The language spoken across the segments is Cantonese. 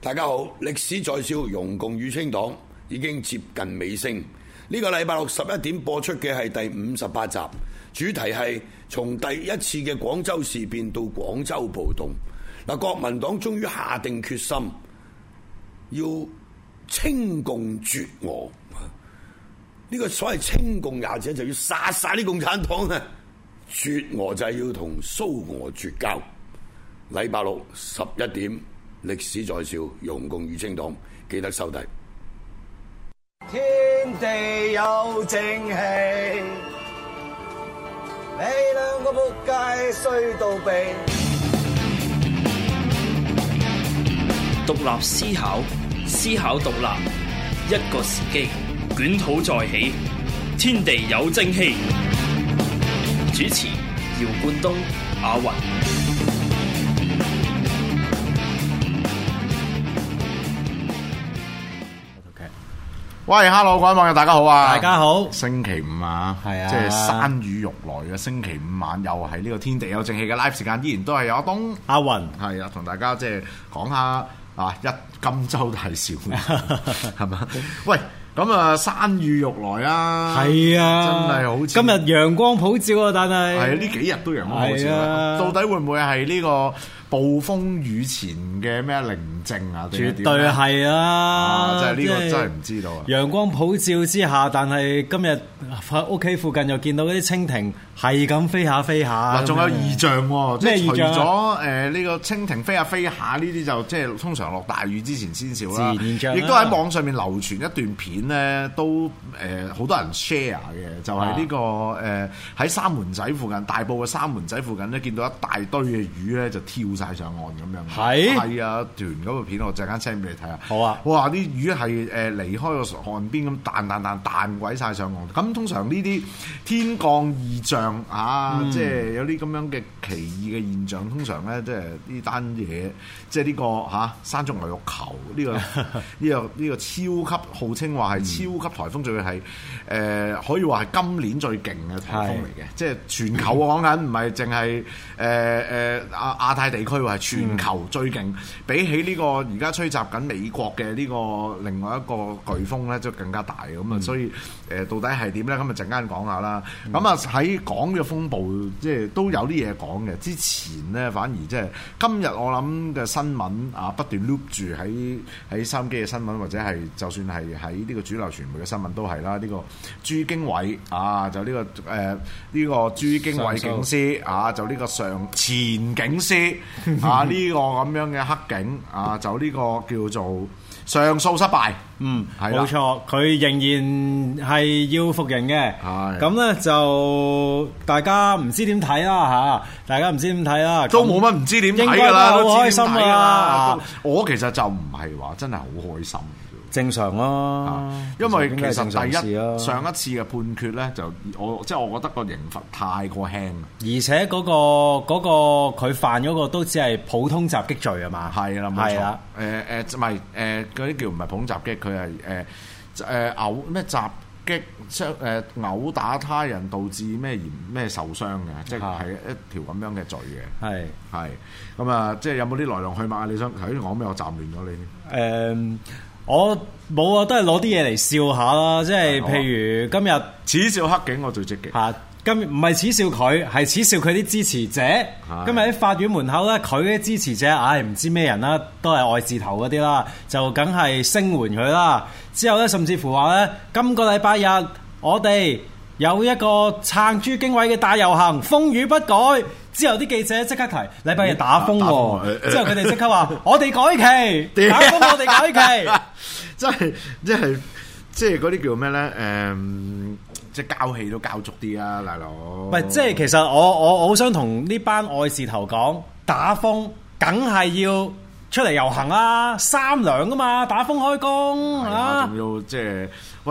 大家好，歷史在笑，容共與清黨已經接近尾聲。呢個禮拜六11點播出嘅係第58集，主題係從第一次嘅廣州事變到廣州暴動。嗱，國民黨終於下定決心要清共絕俄。呢個所謂清共廿字就要殺晒啲共產黨啊！絕俄就係要同蘇俄絕交。禮拜六11點。歷史在笑，容共與清黨，記得收睇。 天地有正氣，你兩個仆街衰到痹。 獨立思考，思考獨立，一個時機，捲土再起，天地有正氣。主持：姚冠東、阿雲。 喂 ，Hello， 各位網友，大家好啊！ 大家好， 星期五啊， 係啊， 即係山雨欲來嘅星期五晚，又係呢個天地有正氣嘅 live 時間，依然都係有阿東、 阿雲， 係啊，同大家即係講下啊，一金州大笑，係嘛？喂，咁啊，山雨欲來啊， 係啊， 真係好似今日陽光普照啊，但係係呢幾日都陽光普照啊，到底會唔會係呢個暴風雨前嘅咩寧靜啊？ 絕對係啊！ 真係呢個真係唔知道啊！ 陽光普照之下，但係今日喺屋企附近又見到嗰啲蜻蜓係咁飛下飛下。 嗱，仲有異象喎，即係除咩異象咗呢個蜻蜓飛下飛下呢啲，就即係通常落大雨之前先兆啦。 自然現象啦。 亦都喺網上面流傳一段片咧，都好多人 share 嘅，就係呢個喺三門仔附近，大埔嘅三門仔附近咧，見到一大堆嘅魚咧，就跳晒上岸咁樣。係啊，團嗰個片我陣間 send 俾你睇下。好啊！哇！啲魚係離開個岸邊咁彈鬼晒上岸。咁通常呢啲天降異象啊，即係有啲咁樣嘅奇異嘅現象，通常咧即係呢單嘢，即係呢個山竹牛肉球呢個超級號稱話係超級颱風，仲要係可以話係今年最勁嘅颱風嚟嘅，即係全球講緊唔係淨係亞太地區喎，係全球最勁。比起呢個而家吹襲緊美國嘅呢個另外一個颶風咧，就更加大咁啊！所以到底係點咧？咁啊陣間講下啦。咁啊喺講嘅風暴，即係都有啲嘢講嘅。之前咧反而即係今日我諗嘅新聞啊，不斷 loop 住喺收音機嘅新聞，或者係就算係喺呢個主流傳媒嘅新聞都係啦。呢個朱經緯啊，就呢個朱經緯警司啊，就呢個前警司啊，呢個咁樣嘅黑警啊，就呢個叫做上訴失敗。係冇錯，佢仍然係要服刑嘅。咁咧就大家唔知點睇啦嚇，大家唔知點睇啦， 都冇乜唔知點睇㗎啦， 好開心啊！ 我其實就唔係話真係好開心。 正常咯， 因為其實第一上一次嘅判決咧，就我覺得個刑罰太過輕， 而且嗰個佢犯嗰個都只係普通襲擊罪啊嘛， 係啦，冇錯，唔係嗰啲叫唔係普通襲擊，佢係襲擊毆打他人導致咩受傷嘅，即係一條咁樣嘅罪嘅，係咁啊！即係有冇啲來龍去脈啊？你想頭先講咩？我暫亂咗你。 我冇啊，都係攞啲嘢嚟笑下啦，即係譬如今日恥笑黑警，我最積極嚇。 今日唔係恥笑佢，係恥笑佢啲支持者。今日喺法院門口咧，佢啲支持者，唔知咩人啦，都係愛字頭嗰啲啦，就梗係聲援佢啦。之後咧，甚至乎話咧，今個禮拜日我哋有一個撐朱經緯嘅大遊行，風雨不改。之後啲記者即刻提禮拜日打風喎，之後佢哋即刻話我哋改期，打風我哋改期， 即係嗰啲叫咩咧？即係交氣都交足啲啊，大佬。 唔係，即係其實我好想同呢班愛字頭講，打風梗係要出嚟遊行啦，3兩㗎嘛，打風開工仲要即係喂。唔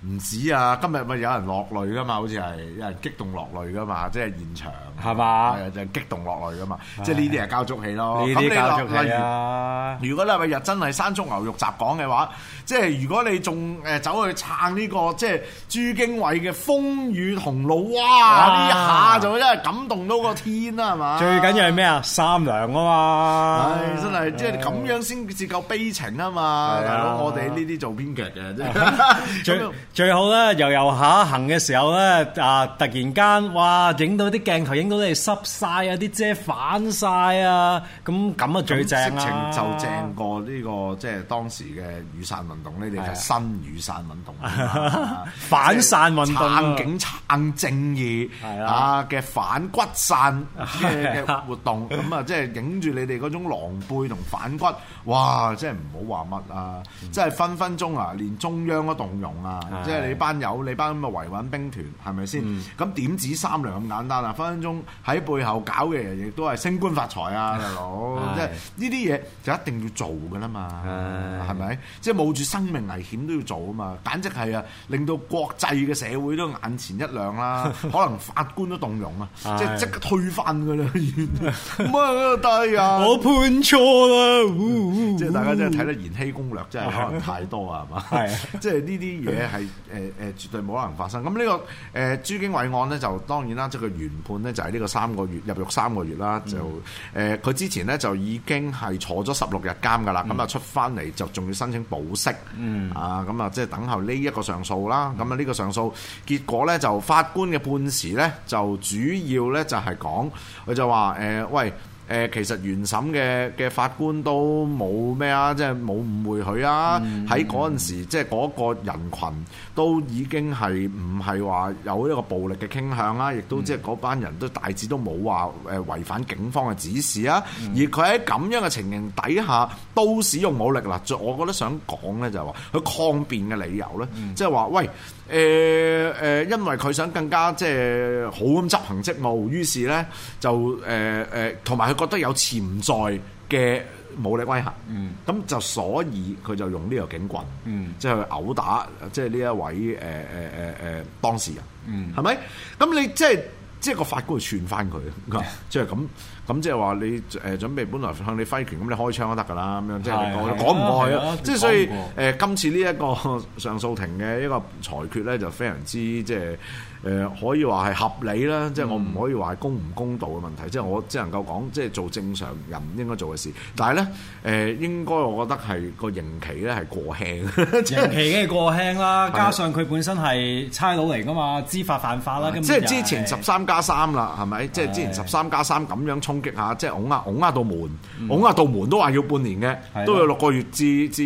唔止啊！今日咪有人落淚噶嘛，好似係有人激動落淚噶嘛，即係現場係嘛？ 係啊，就係激動落淚噶嘛，即係呢啲係交足戲咯。 呢啲交足戲啊！ 如果禮拜日真係山竹牛肉雜講嘅話，即係如果你仲走去撐呢個即係朱經緯嘅風雨同路，哇！呢一下就真係感動到個天啦，係嘛？ 最緊要係咩啊？三娘啊嘛！ 唉，真係即係咁樣先至夠悲情啊嘛！大佬，我哋呢啲做編劇嘅， 最好咧，遊下行嘅時候咧，突然間哇，影到啲鏡頭，影到你哋濕晒啊，啲遮反晒啊，咁啊最正啦！ 色情就正過呢個即係當時嘅雨傘運動，呢啲就新雨傘運動， 反傘運動， 撐警撐正義嘅反骨傘嘅活動，咁啊即係影住你哋嗰種狼狽同反骨，哇！即係唔好話乜啊，即係分分鐘啊，連中央都動容啊！即係你班友，你班咁嘅維穩兵團，係咪先？咁點止三娘咁簡單啊？分分鐘喺背後搞嘅人，亦都係升官發財啊，大佬！即係呢啲嘢就一定要做㗎啦嘛，係咪？即係冒住生命危險都要做啊嘛！簡直係啊，令到國際嘅社會都眼前一亮啦，可能法官都動容啊，即係即刻推翻㗎啦！乜低啊！ 我判錯啦！ 即係大家真係睇得《延禧攻略》真係可能太多啊，係嘛？係，即係呢啲嘢係絕對冇可能發生。咁呢個朱經緯案呢，就當然啦，即係佢原判呢，就係呢個3個月入獄3個月啦。就佢之前呢，就已經係坐咗16日監㗎啦。咁啊出翻嚟就仲要申請保釋。咁啊即係等候呢一個上訴啦。咁啊呢個上訴結果呢，就法官嘅判詞呢，就主要呢，就係講佢就話喂。其實原審嘅法官都冇咩啊，即係冇誤會佢啊。喺嗰陣時，即係嗰個人群都已經係唔係話有一個暴力嘅傾向啦，亦都即係嗰班人都大致都冇話違反警方嘅指示啊。而佢喺咁樣嘅情形底下都使用武力啦。我覺得想講咧就係話佢抗辯嘅理由咧，即係話喂因為佢想更加即係好咁執行職務，於是咧就同埋佢覺得有潛在嘅武力威嚇，咁就所以佢就用呢個警棍，即係去毆打即係呢一位當事人，係咪？咁你即係個法官去串翻佢，即係咁即係話你準備本來向你揮拳，咁你開槍都得㗎啦，咁樣即係你講唔過去啊！即係所以今次呢一個上訴庭嘅一個裁決咧，就非常之即係可以話係合理啦。即係我唔可以話係公唔公道嘅問題，即係我只能夠講即係做正常人應該做嘅事。但係咧應該我覺得係個刑期咧係過輕， 刑期梗係過輕啦，加上佢本身係差佬嚟㗎嘛，知法犯法啦。 即係之前13+3啦，係咪？即係之前13+3咁樣衝擊下，即係拱壓到門，拱壓到門都話要半年嘅，都有6個月至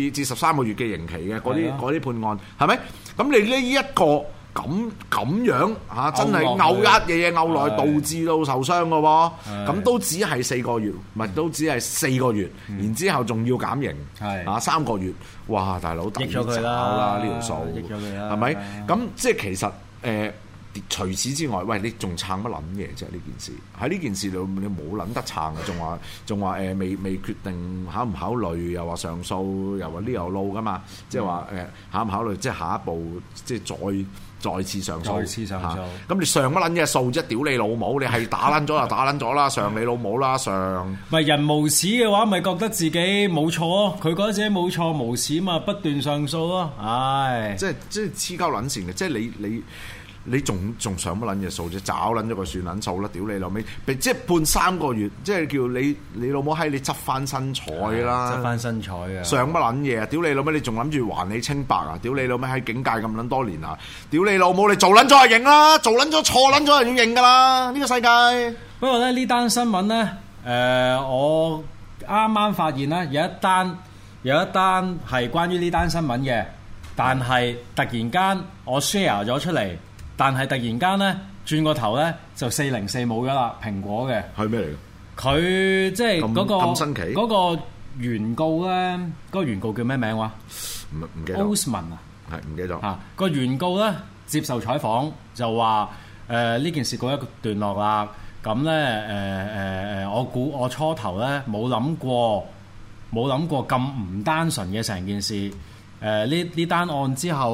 13個月嘅刑期嘅嗰啲判案，係咪？咁你呢一個咁樣嚇，真係拗嘢拗來導致到受傷嘅喎，咁都只係4個月，咪都只係4個月，然之後仲要減刑，啊3個月，哇！大佬抵咗佢啦呢條數，係咪？咁即係其實除此之外，喂，你仲撐乜撚嘢啫？呢件事喺呢件事度，你冇撚得撐嘅，仲話未決定考唔考慮，又話上訴，又話呢條路噶嘛？即係話考唔考慮，即係下一步，即係再次上訴。咁你上乜撚嘢訴啫？屌你老母！你係打撚咗就打撚咗啦，上你老母啦上。咪人無恥嘅話，咪覺得自己冇錯咯。佢覺得自己冇錯，無恥嘛，不斷上訴咯。唉， 即係黐鳩撚線嘅，即係你仲上乜撚嘢數啫？找撚咗個算撚數啦！屌你老味，即係判3個月，即係叫你老母閪，你執翻身彩啦！ 執翻身彩啊！ 上乜撚嘢啊？屌你老味，你仲諗住還你清白啊？屌你老味喺警界咁撚多年啊！屌你老母，你做撚咗就認啦，做撚咗錯撚咗就要認噶啦！呢個世界。 不過咧呢單新聞咧，我啱啱發現咧有一單係關於呢單新聞嘅，但係突然間我 share 咗出嚟。但係突然間咧，轉個頭咧就404冇咗啦，蘋果嘅。係咩嚟嘅？佢即係嗰個咁新奇嗰個原告咧，嗰個原告叫咩名話？唔記得。Osman 啊， 係唔記得咗。嚇個原告咧接受採訪就話呢件事告一個段落啦。咁咧我初頭咧冇諗過咁唔單純嘅成件事。呢單案之後。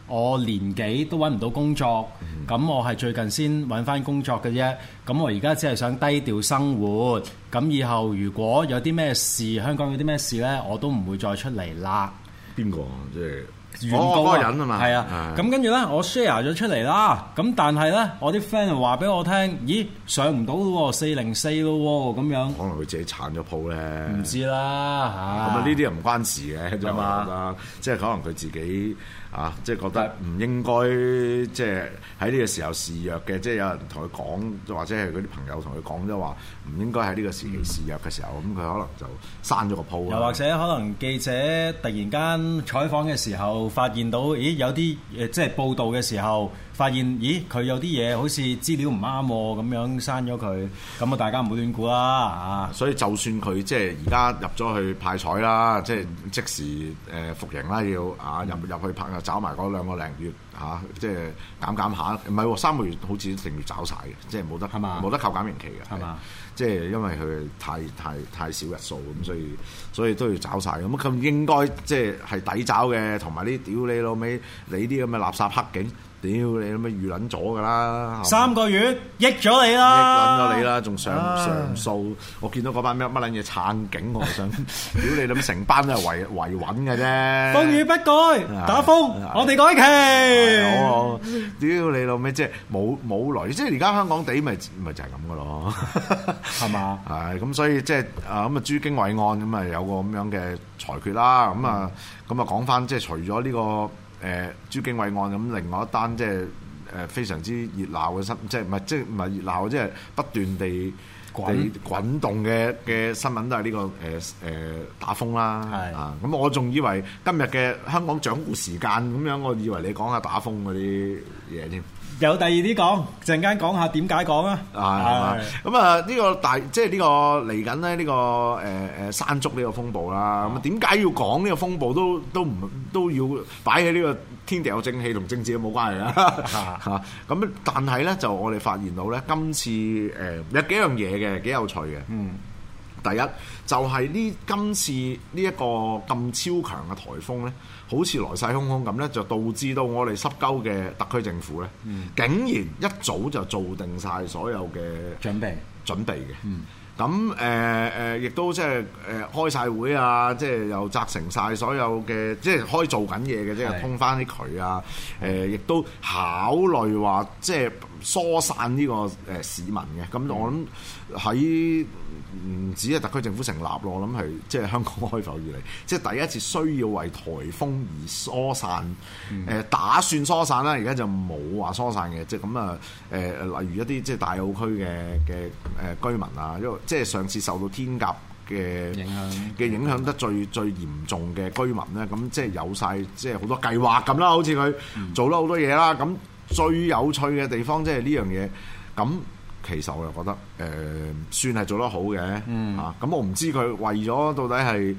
我年幾都揾唔到工作，咁我係最近先揾翻工作嘅啫。咁我而家只係想低調生活。咁以後如果有啲咩事，香港有啲咩事呢，我都唔會再出嚟啦。 邊個即係？ 原告嗰個人啊嘛， 係啊，咁跟住咧，我 share 咗出嚟啦。咁但係咧，我啲 friend 就話俾我聽，咦，上唔到咯，404咯，咁樣。 可能佢自己鏟咗鋪咧， 唔知啦嚇。 咁啊，呢啲又唔關事嘅，就我覺得，即係可能佢自己啊，即係覺得唔應該，即係喺呢個時候示弱嘅，即係有人同佢講，或者係嗰啲朋友同佢講咗話，唔應該喺呢個時期示弱嘅時候，咁佢可能就刪咗個鋪。 又或者可能記者突然間採訪嘅時候，發現到，咦，有啲即係報導嘅時候，發現，咦，佢有啲嘢好似資料唔啱喎，咁樣刪咗佢，咁啊大家唔好亂估啦啊！ 所以就算佢即係而家入咗去派彩啦，即係即時服刑啦，要啊入去派找埋嗰2個零月嚇，即係減下，唔係喎3個月好似一定要找晒嘅，即係冇得扣減刑期嘅，係嘛？即係因為佢太少日數咁，所以都要找晒。咁佢應該即係抵找嘅，同埋啲屌你老味，你啲咁嘅垃圾黑警。屌你咁咪預撚咗㗎啦！3 個月益咗你啦， 益撚咗你啦，仲上訴。我見到嗰班乜撚嘢撐警，我想屌你咁成班都係維穩嘅啫。 風雨不改，打風我哋改期。 屌你老味，即係冇雷，即係而家香港地咪就係咁嘅咯， 係嘛？ 係咁，所以即係咁啊，朱經緯案咁啊有個咁樣嘅裁決啦。咁啊講翻即係除咗呢個。朱經緯案咁，另外一單即係非常之熱鬧嘅新，即係唔係熱鬧，即係不斷地滾動嘅新聞都係呢個打風啦。係啊，咁我仲以為今日嘅香港掌故時間咁樣，我以為你講下打風嗰啲嘢添。 有第二啲講，陣間講下點解講啊？ 咁啊呢個即係呢個嚟緊咧呢個山竹呢個風暴啦。咁點解要講呢個風暴都要擺喺呢個天地有正氣同政治都冇關係啦。咁但係咧就我哋發現到咧，今次有幾樣嘢嘅幾有趣嘅。第一就係今次呢一個咁超強嘅颱風咧，好似來勢洶洶咁咧，就導致到我哋濕鳩嘅特區政府咧，竟然一早就做定晒所有嘅準備嘅。咁亦都即係開晒會啊，即係又責成晒所有嘅，即係可以做緊嘢嘅，即係通翻啲渠啊。亦都考慮話即係疏散呢個市民嘅。咁我諗喺唔止係特區政府成立咯，我諗係即係香港開埠以嚟，即係第一次需要為颱風而疏散。打算疏散啦，而家就冇話疏散嘅，即係咁啊。例如一啲即係大澳區嘅居民啊，因為即係上次受到天鴿嘅影響得最嚴重嘅居民咧，咁即係有晒即係好多計劃咁啦，好似佢做咗好多嘢啦。咁最有趣嘅地方即係呢樣嘢，咁其實我又覺得算係做得好嘅。咁我唔知佢為咗到底係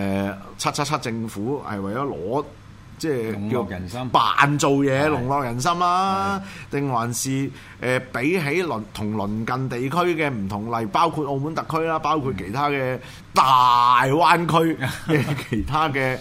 777政府係為咗攞即係叫人心扮做嘢籠絡人心啦，定還是比起同鄰近地區嘅唔同，例包括澳門特區啦，包括其他嘅大灣區嘅其他嘅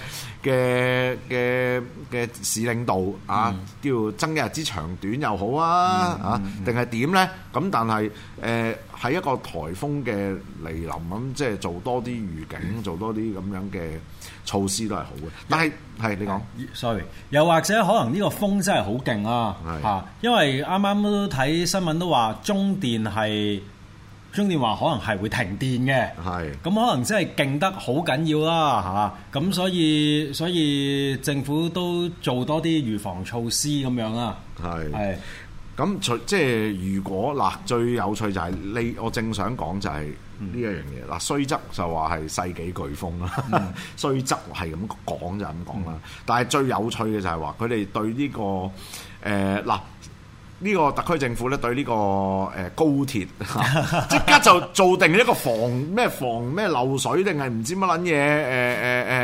市領導啊，叫爭一日之長短又好啊，定係點咧？咁但係喺一個颱風嘅嚟臨咁，即係做多啲預警，做多啲咁樣嘅措施都係好嘅。但係你講 ，sorry， 又或者可能呢個風真係好勁啊！嚇，因為啱啱都睇新聞都話中電話可能係會停電嘅，咁可能真係勁得好緊要啦嚇，咁所以政府都做多啲預防措施咁樣啊，係。 咁即係如果嗱，最有趣就係我正想講就係呢一樣嘢嗱，雖則就話係世紀颶風啦，雖則係咁講就咁講啦，但係最有趣嘅就係話佢哋對呢個呢個特區政府咧對呢個高鐵即刻就做定一個防咩漏水定係唔知乜撚嘢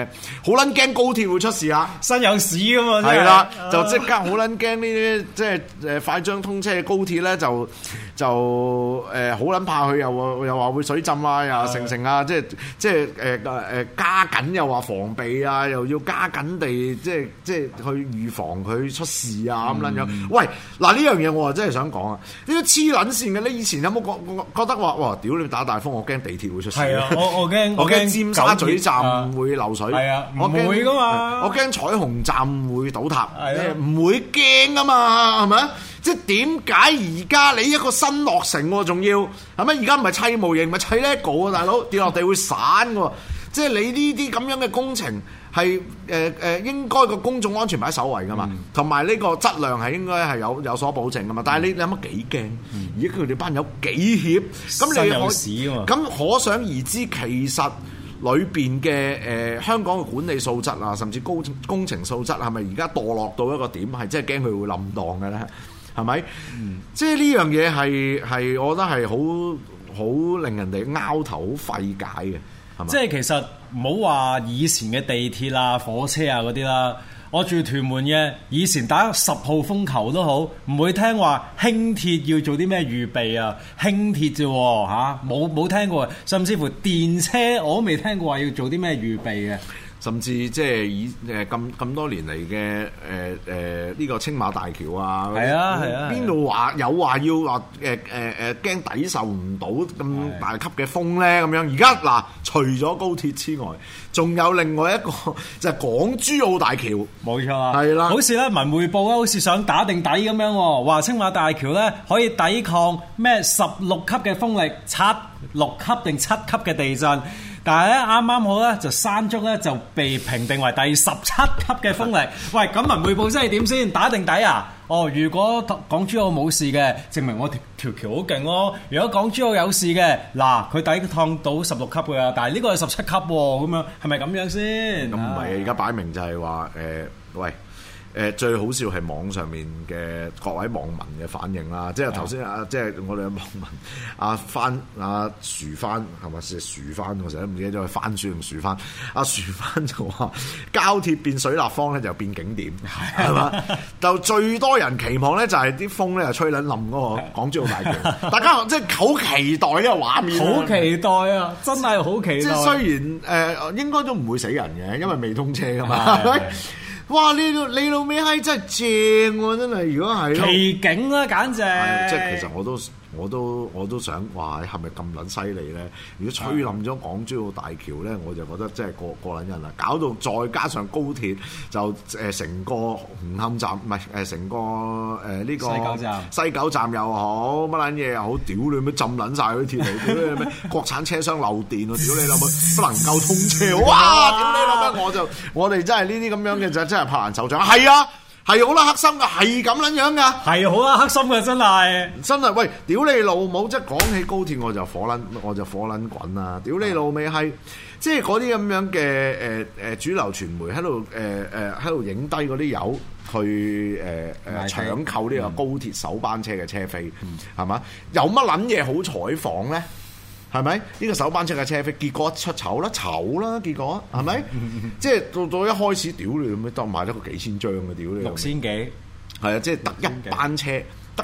好撚驚高鐵會出事啊！ 身有屎噶嘛， 係啦，就即刻好撚驚呢啲即係快將通車嘅高鐵咧，就好撚怕佢又話會水浸啊，又成啊，即係加緊又話防備啊，又要加緊地即係去預防佢出事啊咁撚樣。喂，嗱呢樣嘢我真係想講啊！呢啲黐撚線嘅，你以前有冇覺得話哇屌你打大風，我驚地鐵會出事？ 係啊，我驚尖沙咀站會漏水。係啊， 唔會噶嘛。 我驚彩虹站會倒塌。唔會驚噶嘛，係咪？即係點解而家你一個新落成喎，仲要係咪？而家唔係砌模型，咪砌 LEGO 啊，大佬跌落地會散喎。即係你呢啲咁樣嘅工程係應該個公眾安全擺喺首位噶嘛，同埋呢個質量係應該係有所保證噶嘛。但係你有乜幾驚？而家佢哋班友幾協，咁你咁可想而知，其實裏邊嘅香港嘅管理素質啊，甚至工程素質係咪而家墮落到一個點，係真係驚佢會冧檔嘅咧？係咪？即係呢樣嘢係我覺得係好令人哋拗頭好費解嘅。 即係其實唔好話以前嘅地鐵啊、火車啊嗰啲啦，我住屯門嘅，以前打10號風球都好，唔會聽話輕鐵要做啲咩預備啊，輕鐵啫喎嚇，冇聽過，甚至乎電車我都未聽過話要做啲咩預備嘅。 甚至即係以咁多年嚟嘅呢個青馬大橋啊， 係啊， 邊度話要話驚抵受唔到咁大級嘅風咧？咁樣而家嗱，除咗高鐵之外，仲有另外一個就係港珠澳大橋，冇錯啊，係啦，好似咧文匯報好似想打定底咁樣喎，話青馬大橋咧可以抵抗咩16級嘅風力、6級定7級嘅地震。但係咧，啱啱好咧，就山竹咧就被評定為第17級嘅風力。喂，咁文匯報真係點先？打定底啊？哦，如果港珠澳冇事嘅，證明我條橋好勁咯。如果港珠澳有事嘅，嗱佢抵抗到16級嘅，但係呢個係17級喎，咁樣係咪咁樣先？咁唔係，而家擺明就係話喂。最好笑係網上面嘅各位網民嘅反應啦，即係頭先即係我哋嘅網民薯番係咪？薯番我成日都唔記得咗係番薯定薯番。薯番就話膠鐵變水立方咧就變景點，係嘛？就最多人期望咧就係啲風咧就吹撚冧嗰個港珠澳大橋，大家即係好期待呢個畫面，好期待啊！真係好期待。即係雖然應該都唔會死人嘅，因為未通車㗎嘛，係咪？哇！你老味閪真係正喎，真係！如果係奇景啦，簡直。即係其實我都想，哇！係咪咁撚犀利咧？如果吹冧咗港珠澳大橋咧，我就覺得真係過撚癮啦！搞到再加上高鐵，就成個紅磡站唔係成個呢個西九站又好，乜撚嘢又好，屌你咩浸撚晒嗰啲鐵路，屌你咩國產車廂漏電喎，屌你老母不能夠通車，哇！屌你老母我哋真係呢啲咁樣嘅就真係拍爛手掌，係啊！係好啦，黑心噶，係咁撚樣噶，係好啦，黑心嘅真係，喂，屌你老母！即係講起高鐵我就火撚滾啊！屌你老味係，即係嗰啲咁樣嘅主流傳媒喺度影低嗰啲友去搶購呢個高鐵首班車嘅車飛，係嘛？有乜撚嘢好採訪咧？係咪呢個首班車嘅車飛？結果出醜啦，結果係咪？即係到一開始屌你咁樣，當賣得個幾千張嘅屌你，6000幾係啊！即係得一班車，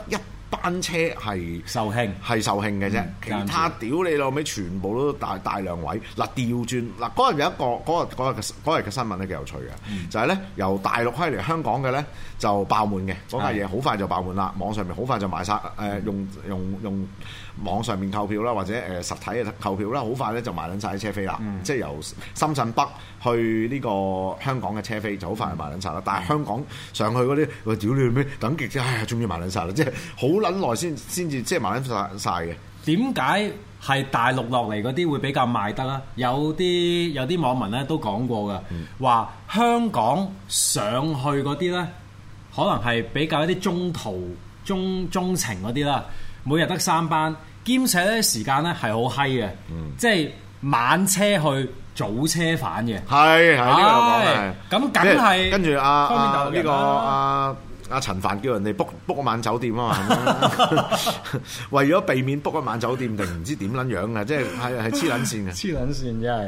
係售罄嘅啫，其他屌你老味全部都大量位。嗱調轉嗱嗰日有一個嗰日嘅新聞咧幾有趣嘅，就係咧由大陸開嚟香港嘅咧就爆滿嘅嗰架嘢，好快就爆滿啦。網上面好快就賣晒，用網上面購票啦，或者實體嘅購票啦，好快咧就賣撚晒啲車飛啦。即係由深圳北去呢個香港嘅車飛就好快就賣撚晒啦。但係香港上去嗰啲，喂屌你咩等極啫，終於賣撚晒啦！即係好撚耐先至即係賣撚晒嘅。點解係大陸落嚟嗰啲會比較賣得啦？有啲網民咧都講過㗎，話香港上去嗰啲咧，可能係比較一啲中途中程嗰啲啦。每日得3班，兼且咧時間咧係好閪嘅，即係晚車去，早車返嘅。係呢個講係。咁梗係跟住呢個阿陳帆叫人哋 book 一晚酒店啊嘛，為咗避免 book 一晚酒店定唔知點撚樣嘅，即係黐撚線嘅。黐撚線真係。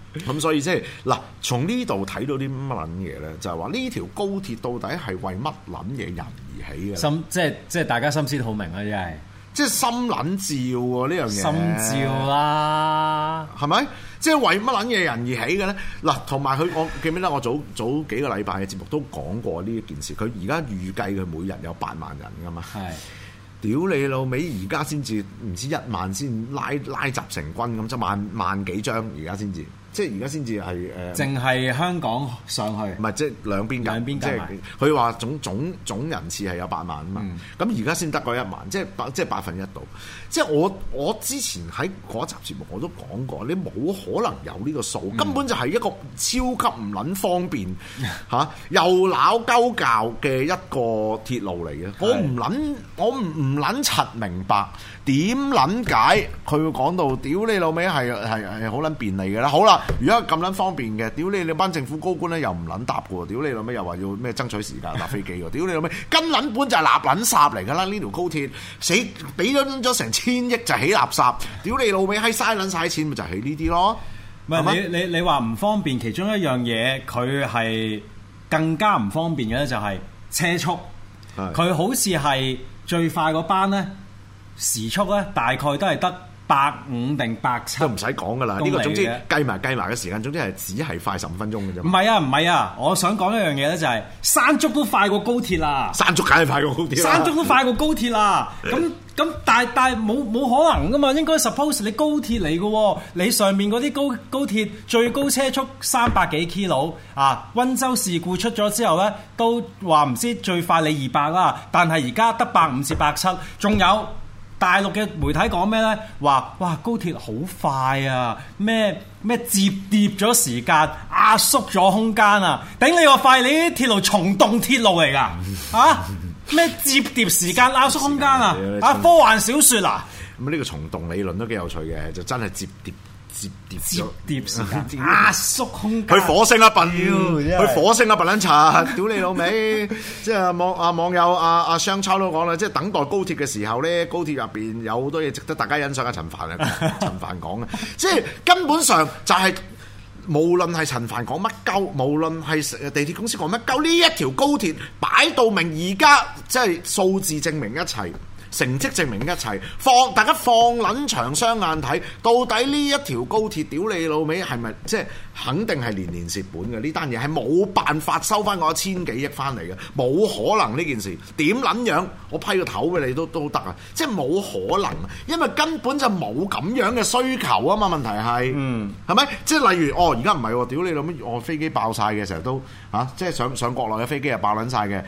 咁所以即係嗱，從呢度睇到啲乜撚嘢咧，就係話呢條高鐵到底係為乜撚嘢人而起嘅？ 即係大家心知肚明啊！真係。 即係心撚照喎呢樣嘢， 心照啦， 係咪？即係為乜撚嘢人而起嘅咧？嗱，同埋我記唔記得我早幾個禮拜嘅節目都講過呢一件事。佢而家預計佢每日有8萬人噶嘛？係。屌你老味！而家先至唔知1萬先拉集成軍咁，即係萬幾張而家先至。即係而家先至係淨係香港上去，唔係即係兩邊即係佢話總人次係有8萬啊嘛，咁而家先得嗰1萬，即係1/8度。即係我之前喺嗰集節目我都講過，你冇可能有呢個數，根本就係一個超級唔撚方便又鬧鳩教嘅一個鐵路嚟嘅。我唔撚柒明白點撚解佢會講到屌你老味係好撚便利嘅啦。好啦。如果咁撚方便嘅，屌你班政府高官咧又唔撚答嘅喎，屌你老味又話要咩爭取時間搭飛機喎，屌你老味根撚本就係垃撚圾嚟㗎啦！呢條高鐵死俾咗成1000億就起垃圾，屌你老味閪嘥撚晒錢咪就係呢啲咯。 唔係你話唔方便，其中一樣嘢佢係更加唔方便嘅咧，就係車速。佢好似係最快嗰班咧時速咧，大概都係得150定170 都唔使講噶啦，呢個總之計埋嘅時間，總之係只係快15分鐘嘅啫。 唔係啊！我想講一樣嘢咧，就係山竹都快過高鐵啦。 山竹梗係快過高鐵啦。 山竹都快過高鐵啦。咁但係冇可能噶嘛？應該 suppose 你高鐵嚟嘅喎，你上面嗰啲高鐵最高車速300幾 km 啊！溫州事故出咗之後咧，都話唔知最快你200啦，但係而家得150至170，仲有。大陸嘅媒體講咩呢？話哇高鐵好快啊！咩摺疊咗時間，壓縮咗空間啊！頂你個肺！你啲鐵路蟲洞鐵路嚟㗎啊！咩摺疊時間壓縮空間啊！科幻小説啊！ 咁呢個蟲洞理論都幾有趣嘅，就真係摺疊時間壓縮空間。 去火星啊笨！去火星啊笨撚柒！屌你老味！即係網友阿雙秋都講啦，即係等待高鐵嘅時候咧，高鐵入邊有好多嘢值得大家欣賞啊！陳帆講嘅，即係根本上就係、無論係陳帆講乜鳩，無論係地鐵公司講乜鳩，呢一條高鐵擺到明，而家即係數字證明一切。成績證明一切，大家放撚長雙眼睇，到底呢一條高鐵屌你老味係咪即係肯定係年蝕本嘅？呢單嘢係冇辦法收翻嗰1000幾億翻嚟嘅，冇可能呢件事點撚樣？我批個頭俾你都得啊！即係冇可能，因為根本就冇咁樣嘅需求啊嘛。問題係，係咪？即係例如而家唔係喎，屌你老味，我飛機爆晒嘅，成日都即係上國內嘅飛機又爆撚晒嘅，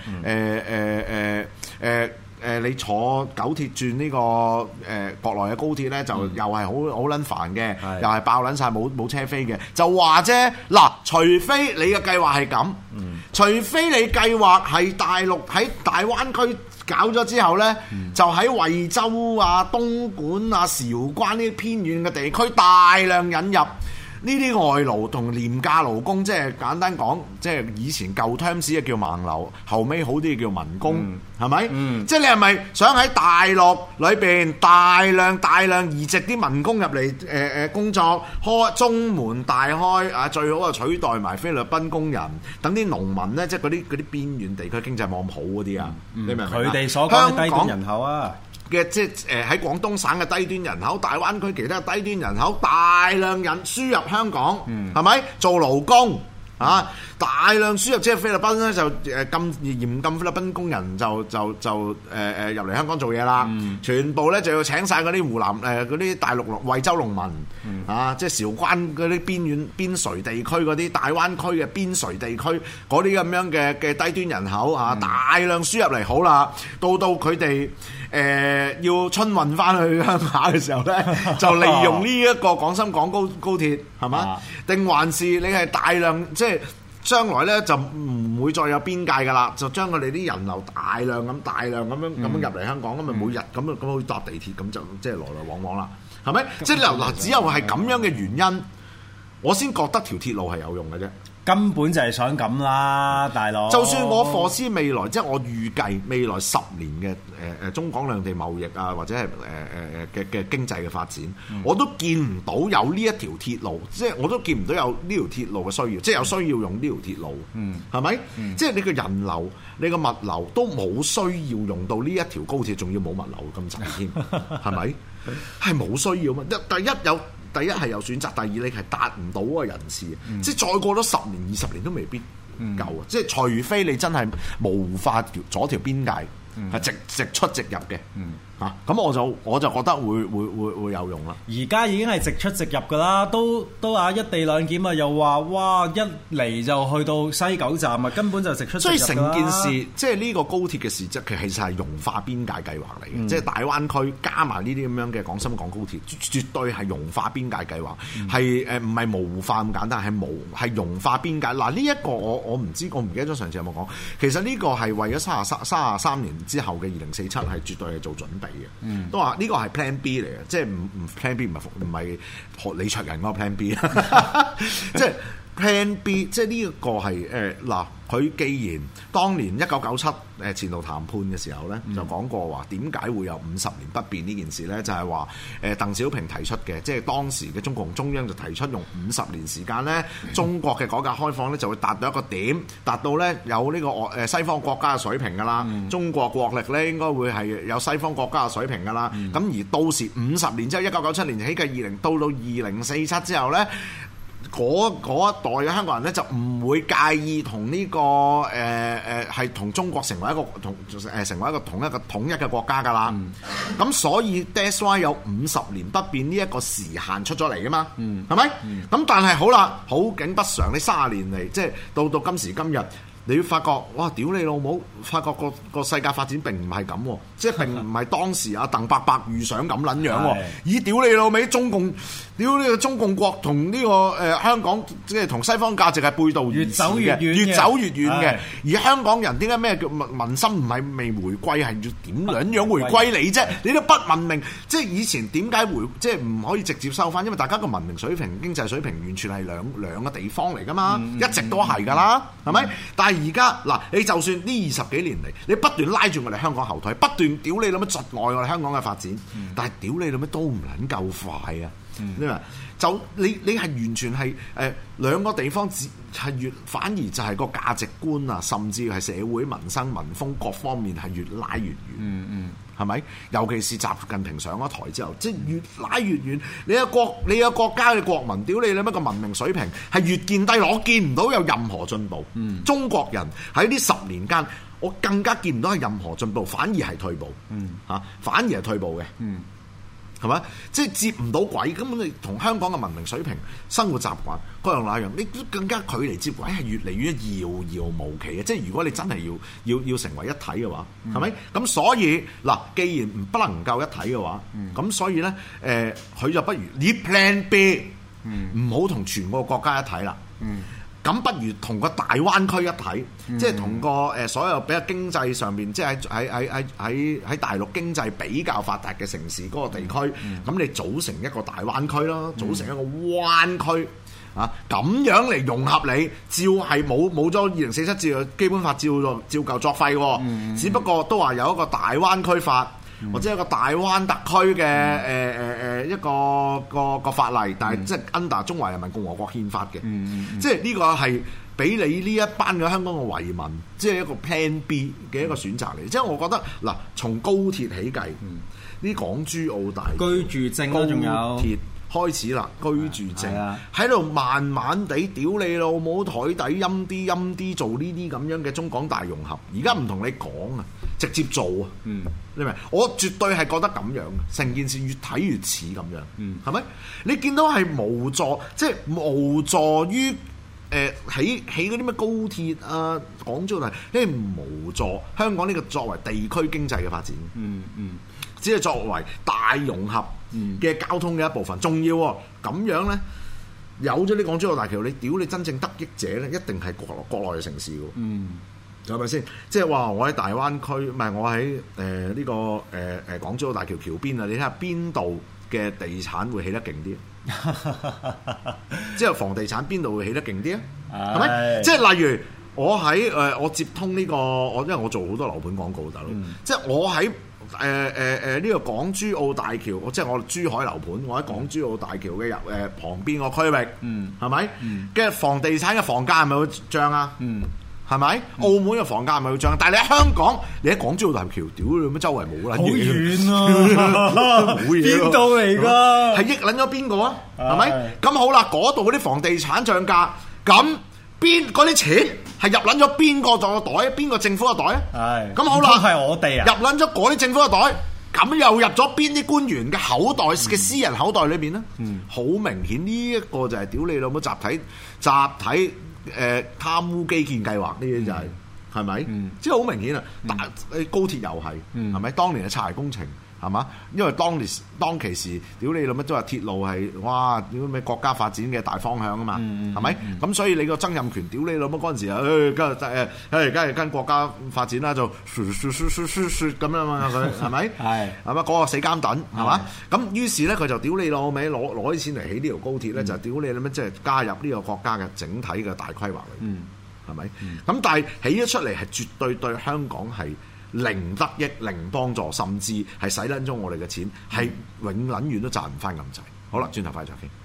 你坐九鐵轉呢個國內嘅高鐵咧，就又係好撚煩嘅，又係爆撚晒冇車飛嘅，就話啫。嗱，除非你嘅計劃係咁，除非你計劃係大陸喺大灣區搞咗之後咧，就喺惠州啊、東莞啊、韶關呢啲偏遠嘅地區大量引入呢啲外勞同廉價勞工，即係簡單講，即係以前舊 terms 叫盲流，後尾好啲叫民工，係咪？即係你係咪想喺大陸裏邊大量移植啲民工入嚟工作，開中門大開啊！最好啊取代埋菲律賓工人，等啲農民咧，即係嗰啲邊遠地區經濟冇咁好嗰啲啊，你明唔明？佢哋所講嘅低端人口啊。 嘅即係喺廣東省嘅低端人口，大灣區其他低端人口大量輸入香港，係咪做勞工啊？大量輸入即係菲律賓咧，就嚴禁菲律賓工人就入嚟香港做嘢啦。全部咧就要請晒嗰啲湖南嗰啲大陸惠州農民啊，即係韶關嗰啲邊陲地區嗰啲大灣區嘅邊陲地區嗰啲咁樣嘅低端人口啊，大量輸入嚟。好啦，到佢哋要春運翻去鄉下嘅時候咧，就利用呢一個廣深港高鐵係嘛？定還是你係大量即係？將來咧就唔會再有邊界㗎啦，就將佢哋啲人流大量咁入嚟香港，咁咪每日咁去搭地鐵，咁就即係來來往往啦，係咪？即係嗱，只有係咁樣嘅原因，我先覺得條鐵路係有用嘅啫。 根本就係想咁啦，大佬。 就算我貨斯未來，即係我預計未來10年嘅中港兩地貿易啊，或者係嘅經濟嘅發展，我都見唔到有呢一條鐵路，即係我都見唔到有呢條鐵路嘅需要，即係有需要用呢條鐵路，係咪？即係你個人流、你個物流都冇需要用到呢一條高鐵，仲要冇物流咁滯添，係咪？係冇需要嘛？第一係有選擇，第二你係達唔到嗰個人士，即係再過咗10年、20年都未必夠啊！即係除非你真係無法阻條邊界，係直出直入嘅。咁我就覺得會有用啦。 而家已經係直出直入㗎啦，都一地兩檢啊，又話哇一嚟就去到西九站啊，根本就直出直入㗎啦。 所以成件事即係呢個高鐵嘅事質，其實係融化邊界計劃嚟嘅，即係大灣區加埋呢啲咁樣嘅廣深港高鐵，絕對係融化邊界計劃，係唔係模糊化咁簡單，係融化邊界。嗱呢一個我唔知，我唔記得咗上次有冇講。其實呢個係為咗33年之後嘅2047係絕對係做準備。都話呢個係 Plan B 嚟嘅，即係唔 Plan B 唔係學李卓人嗰個 Plan B， 即係 Plan B， 即係呢一個係嗱，佢既然當年1997前途談判嘅時候咧，就講過話點解會有50年不變呢件事咧，就係話鄧小平提出嘅，即係當時嘅中共中央就提出用50年時間咧，中國嘅改革開放咧就會達到一個點，達到咧有呢個西方國家嘅水平㗎啦，中國國力咧應該會係有西方國家嘅水平㗎啦，咁而到時50年之後1997年起嘅到2047之後咧。嗰一代嘅香港人咧就唔會介意同呢個係同中國成為一個統一嘅國家㗎啦。咁所以 that's why 有50年不變呢一個時限出咗嚟㗎嘛，係咪？咁但係好啦，好景不常，呢30年嚟，即係到今時今日。你要發覺，哇！屌你老母！發覺個世界發展並唔係咁喎，即係並唔係當時阿鄧伯伯預想咁撚樣喎。咦！屌你老味，中共，屌呢個中共國同呢個香港，即係同西方價值係背道而馳嘅，越走越遠嘅。而香港人點解咩叫民心唔係未回歸，係要點樣回歸你啫？你都不文明，即係以前點解即係唔可以直接收翻？因為大家個文明水平、經濟水平完全係兩個地方嚟㗎嘛，一直都係㗎啦，係咪？但係而家嗱，你就算呢20幾年嚟，你不斷拉住我哋香港後腿，不斷屌你老乜窒礙我哋香港嘅發展，但係屌你老乜都唔撚夠快啊！你話就你係完全係兩個地方係反而就係個價值觀啊，甚至係社會民生民風各方面係越拉越遠。係咪？尤其是習近平上咗台之後，即係越拉越遠。你個國家嘅國民，屌你乜個文明水平係越見低落，我見唔到有任何進步。中國人喺呢10年間，我更加見唔到係任何進步，反而係退步。反而係退步嘅。係咪？即係接唔到軌，根本你同香港嘅文明水平、生活習慣各樣那樣，你更加距離接軌係越嚟越遙遙無期嘅。即係如果你真係要成為一體嘅話，係咪？咁所以嗱，既然不能夠一體嘅話，咁所以咧，佢就不如以 Plan B，唔好同全個國家一體啦。咁不如同個大灣區一體，即係同個所有比較經濟上面，即係喺大陸經濟比較發達嘅城市嗰個地區，咁你組成一個大灣區咯，組成一個灣區啊，咁樣嚟融合你，照係冇咗2047照基本法照舊作廢喎，只不過都話有一個大灣區法。或者一個大灣特區嘅一個法例，但係即係 under 中華人民共和國憲法嘅，即係呢個係俾你呢一班嘅香港嘅遺民，即係一個 Plan B 嘅一個選擇嚟。即係我覺得嗱，從高鐵起計，呢港珠澳大居住證啦，仲有高鐵開始啦，居住證喺度慢慢地屌你老母台底陰啲做呢啲咁樣嘅中港大融合。而家唔同你講啊，直接做啊，你明？我絕對係覺得咁樣嘅，成件事越睇越似咁樣，係咪？你見到係無助，即係無助於起嗰啲咩高鐵啊、港珠澳大，你係無助香港呢個作為地區經濟嘅發展，只係作為大融合嘅交通嘅一部分。仲要咁樣咧，有咗呢港珠澳大橋，你屌你真正得益者咧，一定係國內嘅城市喎。係咪先？即係話我喺大灣區，唔係我喺呢個港珠澳大橋橋邊啊！你睇下邊度嘅地產會起得勁啲？ 即係房地產邊度會起得勁啲啊？係咪？ 係即係例如我喺我接通呢個因為我做好多樓盤廣告大佬，即係我喺呢個港珠澳大橋，即係我珠海樓盤，我喺港珠澳大橋嘅旁邊個區域，係咪？嘅房地產嘅房價係咪會漲啊？係咪？澳門嘅房價係咪會漲？但係你喺香港，你喺港珠澳大橋，屌你乜周圍冇啦， 好遠啊！邊度嚟㗎？ 係益撚咗邊個啊？係咪？咁好啦，嗰度嗰啲房地產漲價，咁邊嗰啲錢係入撚咗邊個個袋？邊個政府嘅袋啊？ 係。 咁好啦， 係我哋啊！ 入撚咗嗰啲政府嘅袋，咁又入咗邊啲官員嘅口袋嘅私人口袋裏邊咧？好明顯呢一個就係屌你老母集體貪污基建計劃呢啲就係咪？即係好明顯啊！高鐵又係係咪？當年嘅拆鞋工程係嘛？因為當其時屌你老乜都話鐵路係哇屌咩國家發展嘅大方向啊嘛係咪？咁所以你個曾蔭權屌你老乜嗰陣時啊，梗係跟國家發展啦，就咁樣嘛佢係咪？係嘛嗰個死監躉係嘛？咁於是咧佢就屌你老味攞啲錢嚟起呢條高鐵咧，就屌你老乜即係加入呢個國家嘅整體嘅大規劃嚟，係咪？咁但係起咗出嚟係絕對對香港係零得益、零幫助，甚至係使撚咗我哋嘅錢，係永撚遠都賺唔翻咁滯。好啦，轉頭快再傾。